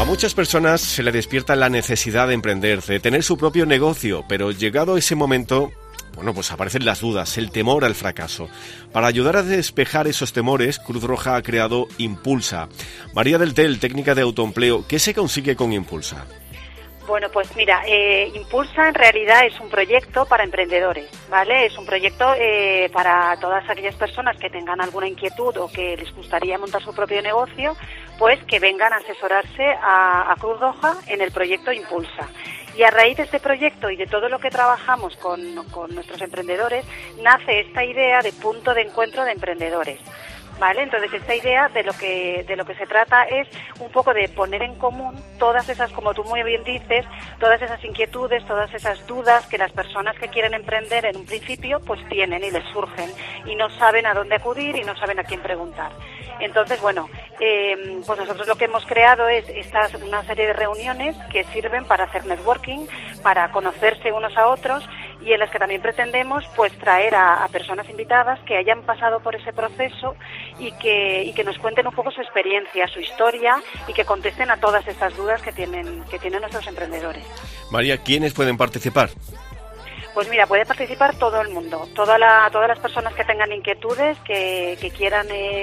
muchas personas se le despierta la necesidad de emprender, de tener su propio negocio, pero llegado ese momento, pues aparecen las dudas, el temor al fracaso. Para ayudar a despejar esos temores, Cruz Roja ha creado Impulsa. María del Tel, técnica de autoempleo, ¿qué se consigue con Impulsa? Bueno, pues mira, Impulsa en realidad es un proyecto para emprendedores, ¿vale? Es un proyecto para todas aquellas personas que tengan alguna inquietud o que les gustaría montar su propio negocio, pues que vengan a asesorarse a Cruz Roja en el proyecto Impulsa. Y a raíz de este proyecto y de todo lo que trabajamos con nuestros emprendedores, nace esta idea de punto de encuentro de emprendedores. ¿Vale? Entonces esta idea de lo que se trata es un poco de poner en común todas esas, como tú muy bien dices, todas esas inquietudes, todas esas dudas que las personas que quieren emprender en un principio pues tienen y les surgen y no saben a dónde acudir y no saben a quién preguntar. Entonces, pues nosotros lo que hemos creado es una serie de reuniones que sirven para hacer networking, para conocerse unos a otros y en las que también pretendemos pues traer a personas invitadas que hayan pasado por ese proceso y que nos cuenten un poco su experiencia, su historia y que contesten a todas estas dudas que tienen nuestros emprendedores. María, ¿quiénes pueden participar? Pues mira, puede participar todo el mundo, todas las personas que tengan inquietudes, que quieran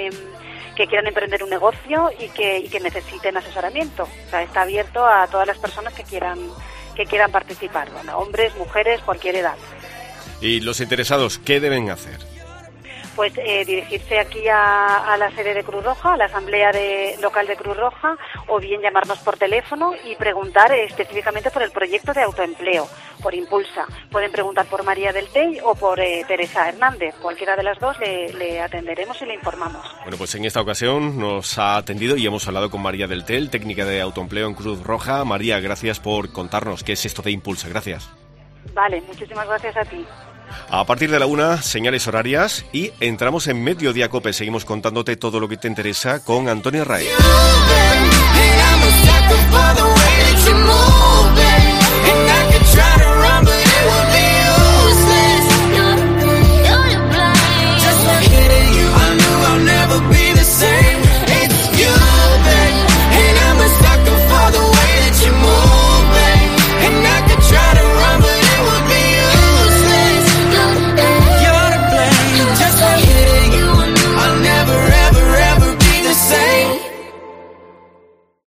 emprender un negocio y que necesiten asesoramiento. O sea, está abierto a todas las personas que quieran participar, bueno, hombres, mujeres, cualquier edad. ¿Y los interesados qué deben hacer? Pues dirigirse aquí a la sede de Cruz Roja, a la asamblea local de Cruz Roja, o bien llamarnos por teléfono y preguntar específicamente por el proyecto de autoempleo, por Impulsa. Pueden preguntar por María del Tell o por Teresa Hernández. Cualquiera de las dos le atenderemos y le informamos. Bueno, pues en esta ocasión nos ha atendido y hemos hablado con María del Tell, técnica de autoempleo en Cruz Roja. María, gracias por contarnos qué es esto de Impulsa. Gracias. Vale, muchísimas gracias a ti. A partir de la 1, señales horarias y entramos en Mediodía Cope. Seguimos contándote todo lo que te interesa con Antonio Rae.